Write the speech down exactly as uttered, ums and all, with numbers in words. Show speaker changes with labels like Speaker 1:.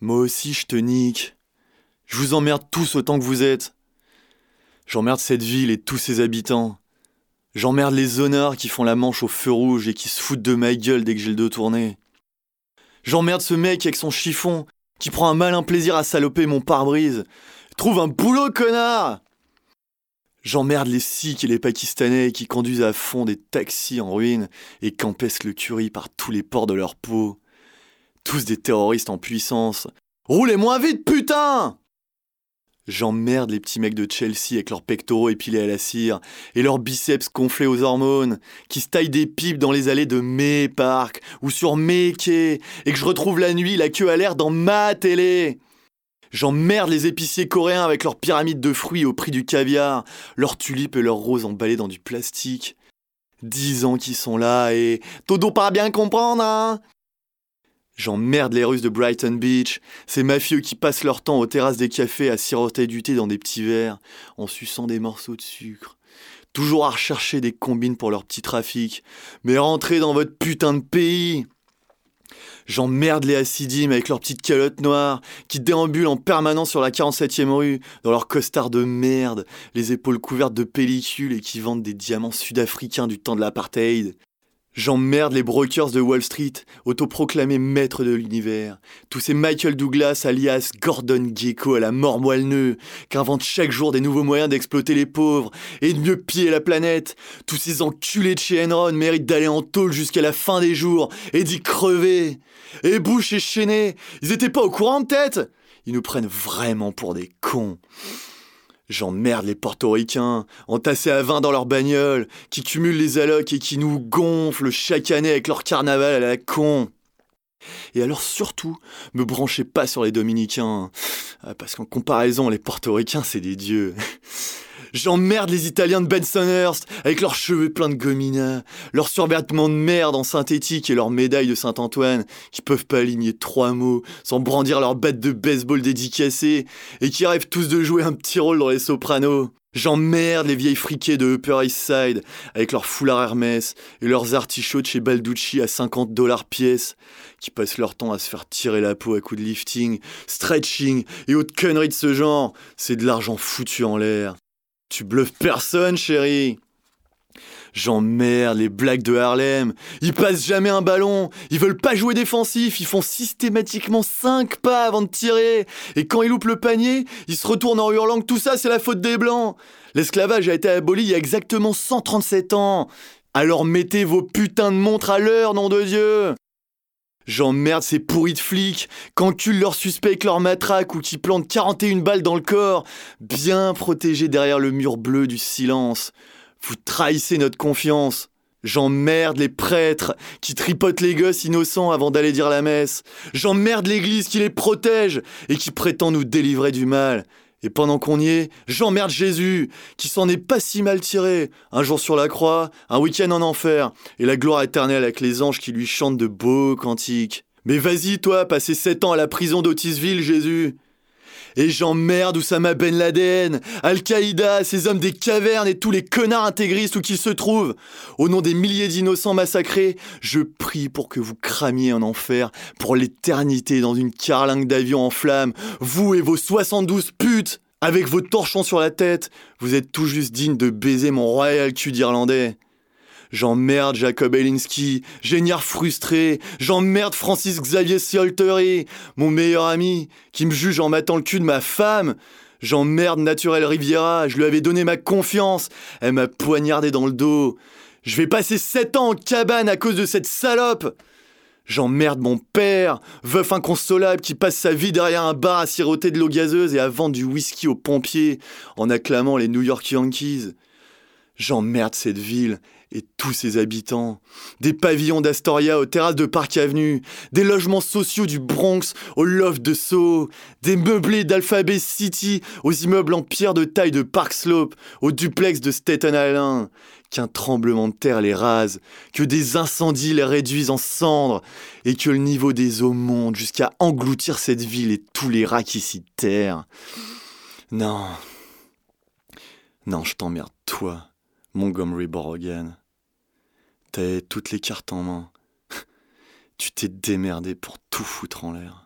Speaker 1: Moi aussi, je te nique. Je vous emmerde tous autant que vous êtes. J'emmerde cette ville et tous ses habitants. J'emmerde les honneurs qui font la manche au feu rouge et qui se foutent de ma gueule dès que j'ai le dos tourné. J'emmerde ce mec avec son chiffon qui prend un malin plaisir à saloper mon pare-brise. Trouve un boulot, connard! J'emmerde les Sikhs et les Pakistanais qui conduisent à fond des taxis en ruine et qu'empêchent le curry par tous les pores de leur peau. Tous des terroristes en puissance. Roulez moins vite, putain! J'emmerde les petits mecs de Chelsea avec leurs pectoraux épilés à la cire et leurs biceps gonflés aux hormones, qui se taillent des pipes dans les allées de mes parcs ou sur mes quais et que je retrouve la nuit la queue à l'air dans ma télé. J'emmerde les épiciers coréens avec leurs pyramides de fruits au prix du caviar, leurs tulipes et leurs roses emballées dans du plastique. Dix ans qu'ils sont là et... Todo pas bien comprendre, hein? J'emmerde les Russes de Brighton Beach, ces mafieux qui passent leur temps aux terrasses des cafés à siroter du thé dans des petits verres, en suçant des morceaux de sucre. Toujours à rechercher des combines pour leur petit trafic. Mais rentrez dans votre putain de pays! J'emmerde les Hassidim avec leurs petites calottes noires, qui déambulent en permanence sur la quarante-septième rue, dans leurs costards de merde, les épaules couvertes de pellicules et qui vendent des diamants sud-africains du temps de l'apartheid. J'emmerde les brokers de Wall Street, autoproclamés maîtres de l'univers. Tous ces Michael Douglas alias Gordon Gekko à la mort moelle-neu, qui inventent chaque jour des nouveaux moyens d'exploiter les pauvres et de mieux piller la planète. Tous ces enculés de chez Enron méritent d'aller en tôle jusqu'à la fin des jours et d'y crever. Et Bush et Cheney, ils étaient pas au courant de tête? Ils nous prennent vraiment pour des cons. J'emmerde les portoricains, entassés à vingt dans leur bagnole, qui cumulent les allocs et qui nous gonflent chaque année avec leur carnaval à la con. Et alors surtout, me branchez pas sur les dominicains, parce qu'en comparaison, les portoricains, c'est des dieux. J'emmerde les Italiens de Bensonhurst, avec leurs cheveux pleins de gomina, leurs survêtements de merde en synthétique et leurs médailles de Saint-Antoine, qui peuvent pas aligner trois mots sans brandir leur batte de baseball dédicacée, et qui rêvent tous de jouer un petit rôle dans les Sopranos. J'emmerde les vieilles friquées de Upper East Side, avec leurs foulards Hermès et leurs artichauts de chez Balducci à cinquante dollars pièce, qui passent leur temps à se faire tirer la peau à coups de lifting, stretching et autres conneries de ce genre. C'est de l'argent foutu en l'air. Tu bluffes personne, chérie. J'emmerde les Blacks de Harlem. Ils passent jamais un ballon. Ils veulent pas jouer défensif. Ils font systématiquement cinq pas avant de tirer. Et quand ils loupent le panier, ils se retournent en hurlant que tout ça, c'est la faute des Blancs. L'esclavage a été aboli il y a exactement cent trente-sept ans. Alors mettez vos putains de montres à l'heure, nom de Dieu. J'emmerde ces pourris de flics, qu'enculent leurs suspects avec leurs matraques ou qui plantent quarante et une balles dans le corps, bien protégés derrière le mur bleu du silence. Vous trahissez notre confiance. J'emmerde les prêtres qui tripotent les gosses innocents avant d'aller dire la messe. J'emmerde l'église qui les protège et qui prétend nous délivrer du mal. Et pendant qu'on y est, j'emmerde Jésus, qui s'en est pas si mal tiré. Un jour sur la croix, un week-end en enfer, et la gloire éternelle avec les anges qui lui chantent de beaux cantiques. Mais vas-y, toi, passer sept ans à la prison d'Otisville, Jésus. Et j'emmerde Oussama Ben Laden, Al-Qaïda, ces hommes des cavernes et tous les connards intégristes où qu'ils se trouvent. Au nom des milliers d'innocents massacrés, je prie pour que vous cramiez en enfer pour l'éternité dans une carlingue d'avion en flammes, vous et vos soixante-douze putes. Avec vos torchons sur la tête, vous êtes tout juste dignes de baiser mon royal cul d'Irlandais. J'emmerde Jacob Elinsky, géniard frustré. J'emmerde Francis Xavier Solteri, mon meilleur ami, qui me juge en matant le cul de ma femme. J'emmerde Naturel Riviera, je lui avais donné ma confiance. Elle m'a poignardé dans le dos. Je vais passer sept ans en cabane à cause de cette salope. J'emmerde mon père, veuf inconsolable qui passe sa vie derrière un bar à siroter de l'eau gazeuse et à vendre du whisky aux pompiers en acclamant les New York Yankees. J'emmerde cette ville et tous ses habitants. Des pavillons d'Astoria aux terrasses de Park Avenue, des logements sociaux du Bronx au loft de Soho, des meublés d'Alphabet City aux immeubles en pierre de taille de Park Slope, au duplex de Staten Island. Qu'un tremblement de terre les rase, que des incendies les réduisent en cendres, et que le niveau des eaux monte jusqu'à engloutir cette ville et tous les rats qui s'y terrent. Non. Non, je t'emmerde, toi, Montgomery Burger. T'avais toutes les cartes en main. Tu t'es démerdé pour tout foutre en l'air.